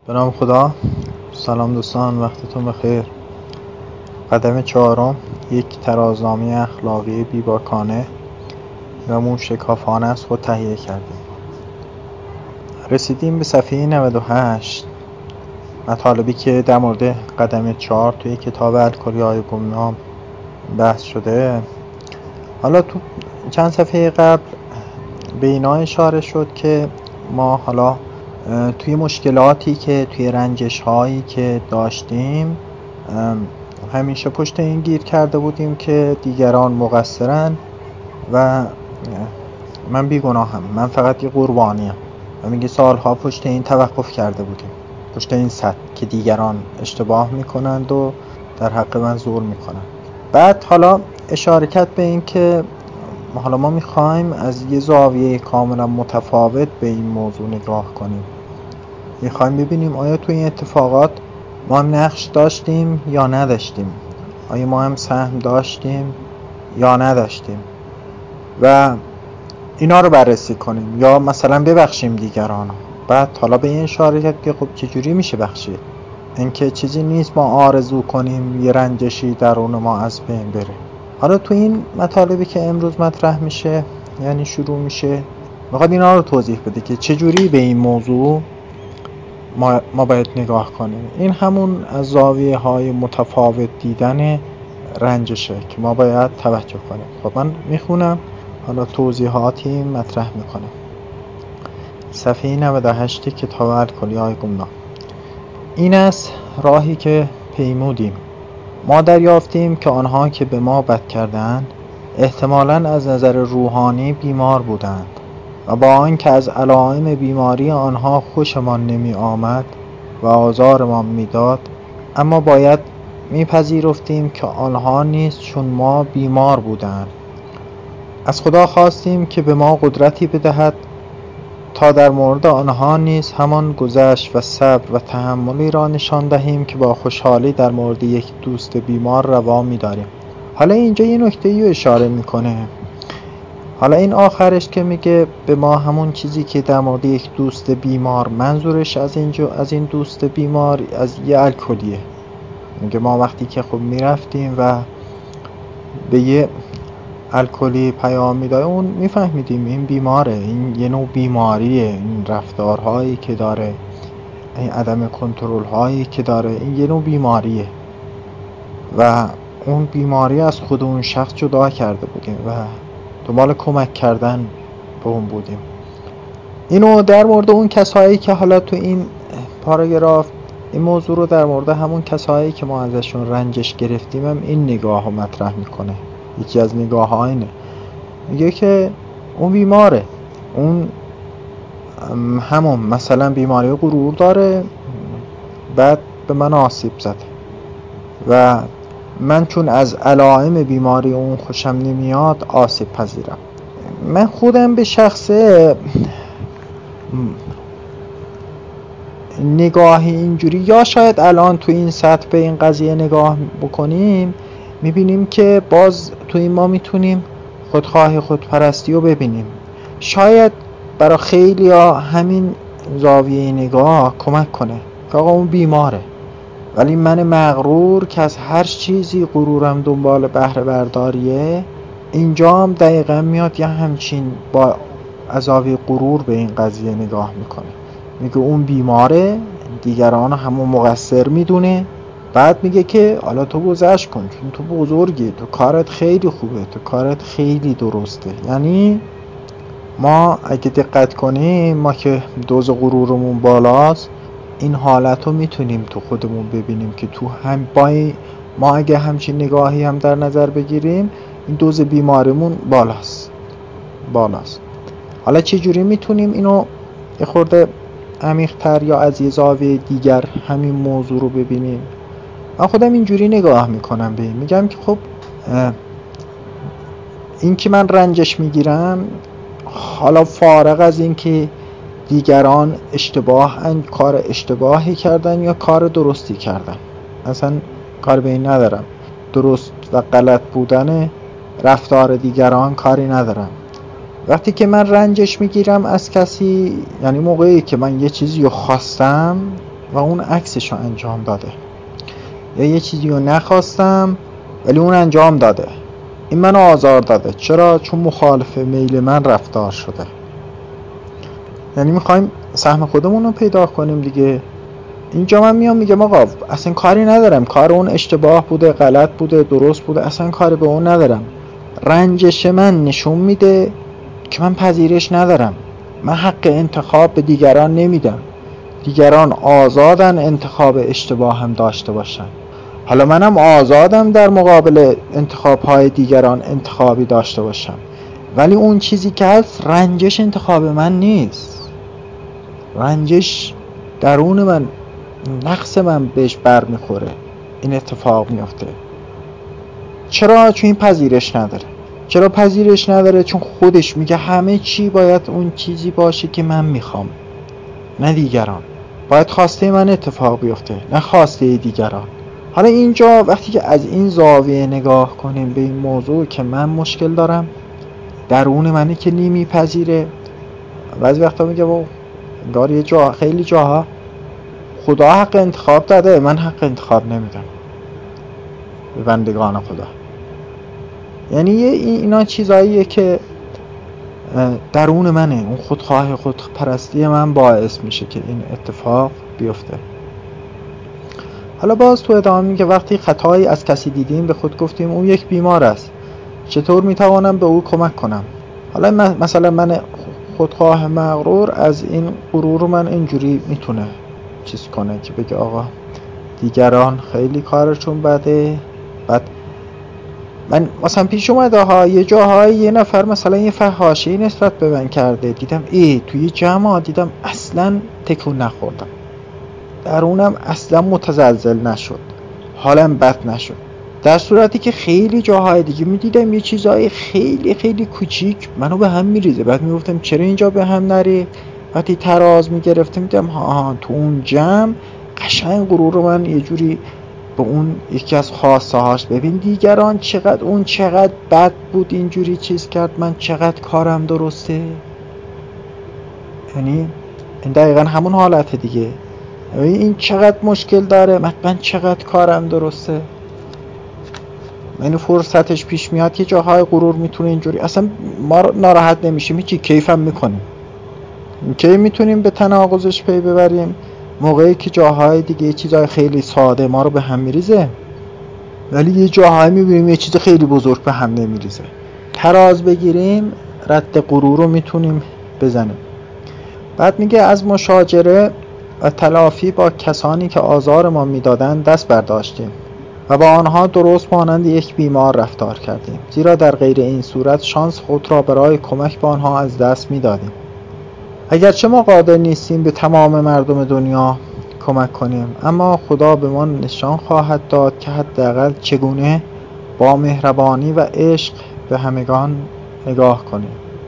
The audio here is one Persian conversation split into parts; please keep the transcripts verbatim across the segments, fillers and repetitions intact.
به نام خدا. سلام دوستان، وقتتون بخیر. قدم چهارم، یک ترازنامه اخلاقی بیباکانه و موشکافانه از خود تهیه کردیم. رسیدیم به صفحه نود و هشت، مطالبی که در مورد قدم چهار توی کتاب الکلیای گمنام بحث شده. حالا تو چند صفحه قبل به اینا اشاره شد که ما حالا توی مشکلاتی که توی رنجش هایی که داشتیم همیشه پشت این گیر کرده بودیم که دیگران مقصرن و من بیگناهم، من فقط یه قربانیم. و میگه سالها پشت این توقف کرده بودیم، پشت این سطح که دیگران اشتباه میکنند و در حق من ظلم میکنند. بعد حالا اشاره کرد به این که حالا ما میخوایم از یه زاویه کاملا متفاوت به این موضوع نگاه کنیم. میخوایم ببینیم آیا تو این اتفاقات ما هم نقش داشتیم یا نداشتیم، آیا ما هم سهم داشتیم یا نداشتیم و اینا رو بررسی کنیم، یا مثلا ببخشیم دیگران. بعد حالا به این اشاره کرد که خب چجوری میشه بخشید؟ اینکه چیزی نیست ما آرزو کنیم یه رنجشی درون ما از بین بره. حالا تو این مطالبی که امروز مطرح میشه، یعنی شروع میشه، میخواد اینا رو توضیح بده که چجوری به این موضوع ما, ما باید نگاه کنیم. این همون از زاویه های متفاوت دیدن رنجشه که ما باید توجه کنیم. خب من میخونم، حالا توضیحاتی مطرح میکنم. صفحه نود و هشت کتاب الکلیای گمنام. این است راهی که پیمودیم. ما دریافتیم که آنها که به ما بد کردند احتمالاً از نظر روحانی بیمار بودند و با آنکه از علائم بیماری آنها خوشمان نمی آمد و آزارمان میداد، اما باید میپذیرفتیم که آنها نیز چون ما بیمار بودند. از خدا خواستیم که به ما قدرتی بدهد تا در مورد آنها نیز همان گذشت و صبر و تحملی را نشان دهیم که با خوشحالی در مورد یک دوست بیمار روا می‌داریم. حالا اینجا یه نکته‌ای رو اشاره میکنه. حالا این آخرش که میگه به ما همون چیزی که در مورد یک دوست بیمار، منظورش از اینجا از این دوست بیمار از یه الکلیه. میگه ما وقتی که خب میرفتیم و به یه الکلی پیام میداد، اون میفهمیدیم این بیماره، این یه نوع بیماریه، این رفتارهایی که داره، این عدم کنترل هایی که داره، این یه نوع بیماریه و اون بیماری از خود اون شخص جدا کرده بودیم و دنبال کمک کردن به اون بودیم. اینو در مورد اون کسایی که حالا تو این پاراگراف این موضوع رو در مورد همون کسایی که ما ازشون رنجش گرفتیم هم این نگاه رو مطرح میکنه. یکی از نگاه ها اینه، میگه که اون بیماره، اون همون مثلا بیماری غرور داره، بعد به من آسیب زده و من چون از علائم بیماری اون خوشم نمیاد آسیب پذیرم. من خودم به شخصه نگاهی اینجوری، یا شاید الان تو این سطح به این قضیه نگاه بکنیم میبینیم که باز تو این ما میتونیم خودخواهی خودپرستی رو ببینیم. شاید برای خیلی ها همین زاویه نگاه کمک کنه که آقا اون بیماره، ولی من مغرور که از هر چیزی غرورم دنبال بهره برداریه، اینجا هم دقیقا میاد یه همچین با عذابی غرور به این قضیه نگاه میکنه. میگه اون بیماره، دیگران همون مقصر میدونه. بعد میگه که حالا تو گذشت کن چون تو بزرگی، تو کارت خیلی خوبه، تو کارت خیلی درسته. یعنی ما اگه دقت کنیم، ما که دوز غرورمون بالاست، این حالت رو میتونیم تو خودمون ببینیم که تو هم با ما اگه همچین نگاهی هم در نظر بگیریم، این دوز بیماریمون بالاست بالاست. حالا چه جوری میتونیم اینو یه خورده عمیق‌تر یا از یه زاویه دیگر همین موضوع رو ببینیم؟ من خودم اینجوری نگاه میکنم به این، میگم که خب این که من رنجش میگیرم، حالا فارغ از این که دیگران اشتباه کار اشتباهی کردن یا کار درستی کردن، اصلا کار به این ندارم، درست و غلط بودن رفتار دیگران کاری ندارم. وقتی که من رنجش میگیرم از کسی، یعنی موقعی که من یه چیزی رو خواستم و اون عکسش رو انجام داده، یا یه چیزی رو نخواستم ولی اون انجام داده، این منو آزار داده. چرا؟ چون مخالف میل من رفتار شده. یعنی میخوایم سهم خودمون رو پیدا کنیم دیگه. اینجا من میام میگم آقا اصلا کاری ندارم، کار اون اشتباه بوده، غلط بوده، درست بوده، اصلا کاری به اون ندارم. رنجش من نشون میده که من پذیرش ندارم. من حق انتخاب به دیگران نمیدم. دیگران آزادن انتخاب اشتباه هم داشته باشن. حالا منم آزادم در مقابل انتخاب‌های دیگران انتخابی داشته باشم، ولی اون چیزی که هست رنجش انتخاب من نیست. رنجش درون من، نقص من بهش بر میخوره، این اتفاق میفته. چرا؟ چون این پذیرش نداره. چرا پذیرش نداره؟ چون خودش میگه همه چی باید اون چیزی باشه که من میخوام، نه دیگران. باید خواسته من اتفاق بیفته، نه خواسته دیگران. حالا اینجا وقتی که از این زاویه نگاه کنیم به این موضوع که من مشکل دارم، درون منی که نمیپذیره. بعضی وقتا میگه با انگار یه جا خیلی جاها خدا حق انتخاب داده، من حق انتخاب نمیدم به بندگان خدا. یعنی اینا چیزاییه که درون منه، اون خودخواه خودپرستی من باعث میشه که این اتفاق بیفته. حالا باز تو ادامه میگه وقتی خطایی از کسی دیدیم به خود گفتیم او یک بیمار است، چطور میتوانم به او کمک کنم؟ حالا مثلا من خودخواه مغرور از این غرور من اینجوری میتونه چیز کنه که بگه آقا دیگران خیلی کارشون بده. بعد من مثلا پیش اومده ها یه جاهای یه نفر مثلا یه فحاشی نسبت به من کرده، دیدم ای توی جمع دیدم اصلا تکون نخوردم، درونم اصلا متزلزل نشد، حالم بد نشد. در صورتی که خیلی جاهای دیگه میدیدم یه چیزای خیلی خیلی کوچیک منو به هم میریزه. بعد میگفتم چرا اینجا به هم نری؟ وقتی تراز میگرفتم میدم ها تو اون جمع قشنگ غرور من یه جوری به اون یکی از خواسته هاش، ببین دیگران چقدر اون چقدر بد بود اینجوری چیز کرد، من چقدر کارم درسته. یعنی این دقیقا همون حالت دیگه، این چقدر مشکل داره، من چقدر کارم درسته. یعنی فرصتش پیش میاد که جاهای غرور میتونه اینجوری اصلا ما ناراحت نمیشیم، هیچی، کیفم میکنیم. کی میتونیم به تناقضش پی ببریم؟ موقعی که جاهای دیگه چیزای خیلی ساده ما رو به هم میریزه، ولی یه جاهای میبینیم یه چیز خیلی بزرگ به هم نمیریزه. تراز بگیریم رد غرور رو میتونیم بزنیم. بعد میگه از مشاجره و تلافی با کسانی که آزار ما میدادن دست برداشتیم و با آنها درست مانند یک بیمار رفتار کردیم، زیرا در غیر این صورت شانس خود را برای کمک به آنها از دست میدادیم. اگرچه ما قادر نیستیم به تمام مردم دنیا کمک کنیم، اما خدا به ما نشان خواهد داد که حداقل چگونه با مهربانی و عشق به همگان نگاه کنیم.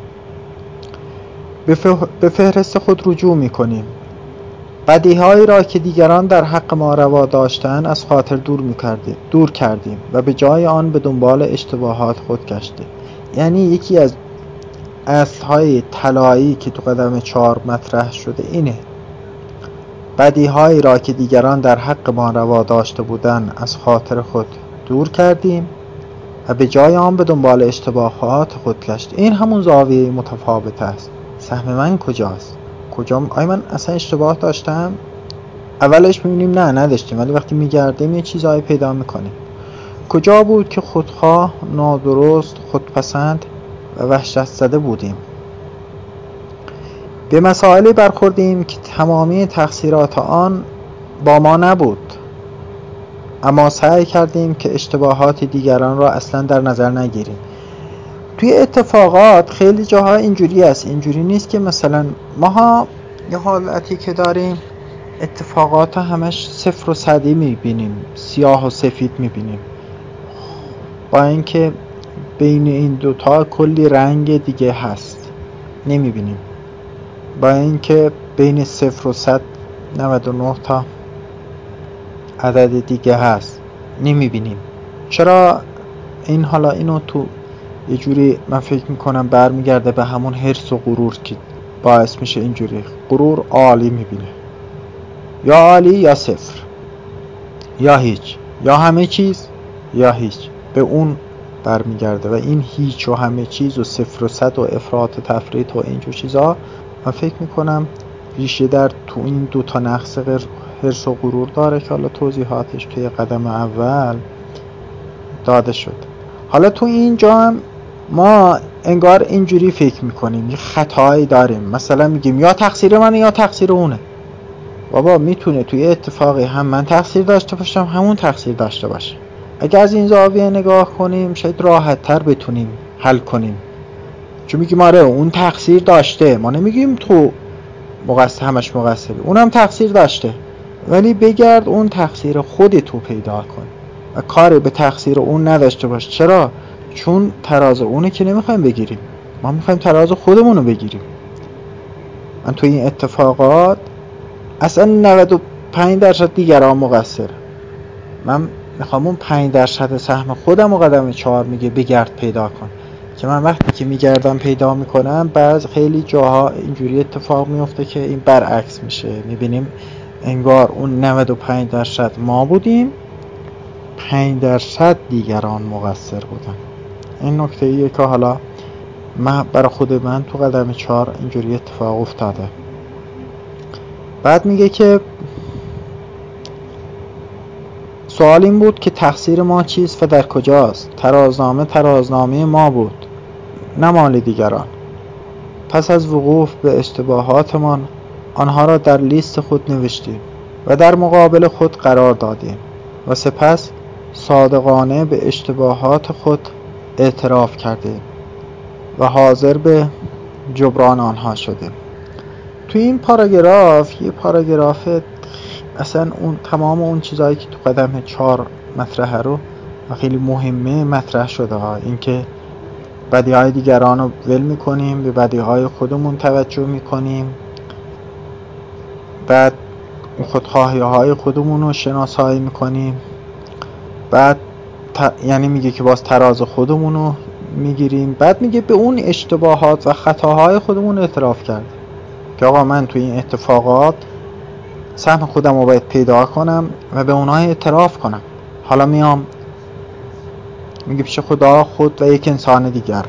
به فهرست خود رجوع می‌کنیم. بدیهایی را که دیگران در حق ما روا داشتند از خاطر دور می‌کردیم، دور کردیم و به جای آن به دنبال اشتباهات خود گشتیم. یعنی یکی از اصل‌های طلایی که تو قدم چهار مطرح شده اینه: بدیهایی را که دیگران در حق ما روا داشته بودند از خاطر خود دور کردیم و به جای آن به دنبال اشتباهات خود گشتیم. این همون زاویه متفاوت است. سهم من کجاست؟ کجا آیا من اصلا اشتباه داشتم؟ اولش می‌بینیم نه نداشتیم، ولی وقتی می‌گردیم یه چیزایی پیدا می‌کنیم. کجا بود که خودخواه، نادرست، خودپسند و وحشت زده بودیم؟ به مسائلی برخوردیم که تمامی تقصیرات آن با ما نبود، اما سعی کردیم که اشتباهات دیگران را اصلا در نظر نگیریم. توی اتفاقات خیلی جاها اینجوری است، اینجوری نیست که مثلا ماها یه حالتی که داریم اتفاقات همش صفر و صدی میبینیم، سیاه و سفید میبینیم، با اینکه بین این دوتا کلی رنگ دیگه هست نمیبینیم. با اینکه بین صفر و صد نود و نه تا عدد دیگه هست نمیبینیم. چرا این حالا اینو تو یه جوری من فکر میکنم برمیگرده به همون حرص و غرور که باعث میشه اینجوری غرور عالی میبینه. یا عالی یا صفر، یا هیچ، یا همه چیز یا هیچ، به اون برمیگرده. و این هیچ و همه چیز و صفر و صد و افراط و تفریط و اینجور چیزا من فکر میکنم ریشه در تو این دو تا نقص حرص و غرور داره که حالا توضیحاتش توی قدم اول داده شد. حالا تو اینجا هم ما انگار اینجوری فکر میکنیم، یه خطایی داریم، مثلا میگیم یا تقصیر منه یا تقصیر اونه. بابا میتونه توی اتفاقی هم من تقصیر داشته باشم همون تقصیر داشته باشه. اگه از این زاویه نگاه کنیم شاید راحت تر بتونیم حل کنیم، چون میگیم آره اون تقصیر داشته، ما نمیگیم تو مقصر همش مقصری، اونم تقصیر داشته، ولی بگرد اون تقصیر خودتو پیدا کن و کاری به تقصیر اون نداشته باش. چرا؟ چون تراز اونه که نمیخوایم بگیریم، ما میخوایم تراز خودمونو بگیریم. من توی این اتفاقات اصلا نود و پنج درصد دیگران مقصر، من میخوام اون پنج درصد سهم خودم و قدم چهار میگه بگرد پیدا کن، که من وقتی که میگردم پیدا میکنم بعض خیلی جاها اینجوری اتفاق میفته که این برعکس میشه، میبینیم انگار اون نود و پنج درصد ما بودیم، پنج درصد دیگران مقصر بودن. این نکته ایه که حالا من برای خود من تو قدم چهار اینجوری اتفاق افتاده. بعد میگه که سوال این بود که تقصیر ما چیست و در کجاست؟ ترازنامه ترازنامه ما بود نه مال دیگران. پس از وقوف به اشتباهاتمان آنها را در لیست خود نوشتیم و در مقابل خود قرار دادیم و سپس صادقانه به اشتباهات خود اعتراف کردیم و حاضر به جبران آنها شدیم. توی این پاراگراف یه پاراگراف اصلا اون تمام اون چیزایی که تو قدم چهار مطرحه رو و خیلی مهمه مطرح شده ها. این که بدیهای دیگران رو ول میکنیم، به بدیهای خودمون توجه میکنیم، بعد خودخواهی های خودمون رو شناسایی میکنیم، بعد ت... یعنی میگه که باز تراز خودمون رو میگیریم، بعد میگه به اون اشتباهات و خطاهای خودمون اعتراف کرد که آقا من توی این اتفاقات سهم خودم رو باید پیدا کنم و به اونها اعتراف کنم. حالا میام میگه پیش خدا، خود و یک انسان دیگر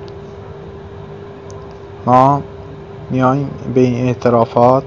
ما میایم به این اعترافات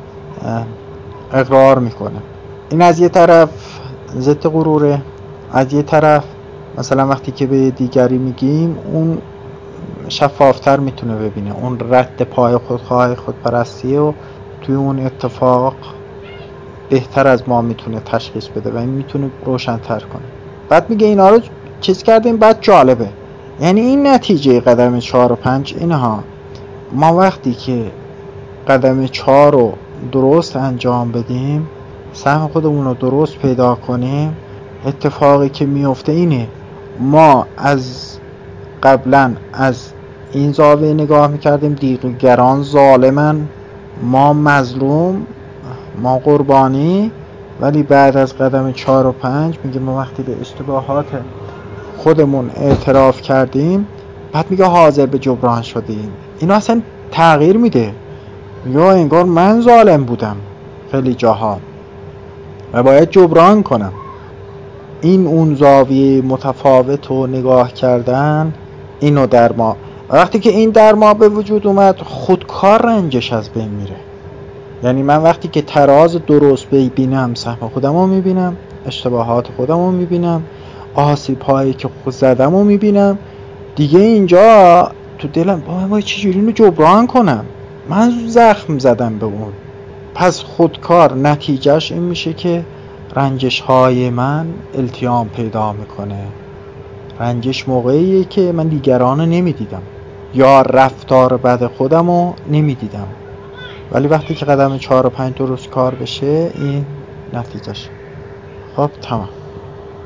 اقرار میکنه. این از یه طرف ضد غروره، از یه طرف مثلا وقتی که به دیگری میگیم اون شفافتر میتونه ببینه، اون رد پای خودخواه خودپرستی و توی اون اتفاق بهتر از ما میتونه تشخیص بده و این میتونه روشن‌تر کنه. بعد میگه اینا رو چیز کردیم. بعد جالبه، یعنی این نتیجه قدم چهار و پنج اینها، ما وقتی که قدم چهار رو درست انجام بدیم، سهم خودمون رو درست پیدا کنیم، اتفاقی که میفته اینه ما از قبلا از این زاویه نگاه میکردیم دیگران ظالمن، ما مظلوم، ما قربانی، ولی بعد از قدم چهار و پنج میگه ما وقتی به اشتباهات خودمون اعتراف کردیم بعد میگه حاضر به جبران شدیم. اینو اصلا تغییر میده، یا انگار من ظالم بودم خیلی جاها و باید جبران کنم. این اون زاویه متفاوت و نگاه کردن اینو در ما، وقتی که این در ما به وجود اومد خودکار رنجش از بین میره. یعنی من وقتی که تراز درست ببینم سهم خودم رو میبینم، اشتباهات خودم رو میبینم، آسیب هایی که خود زدم رو میبینم، دیگه اینجا تو دلم با ما چجوری اینو جبران کنم، من زخم زدم به اون. پس خودکار نتیجهش این میشه که رنجش های من التیام پیدا میکنه. رنجش موقعیه که من دیگران رو نمیدیدم یا رفتار بد خودم رو نمیدیدم، ولی وقتی که قدم چهار و پنج درست کار بشه این نتیجهش. خب تمام.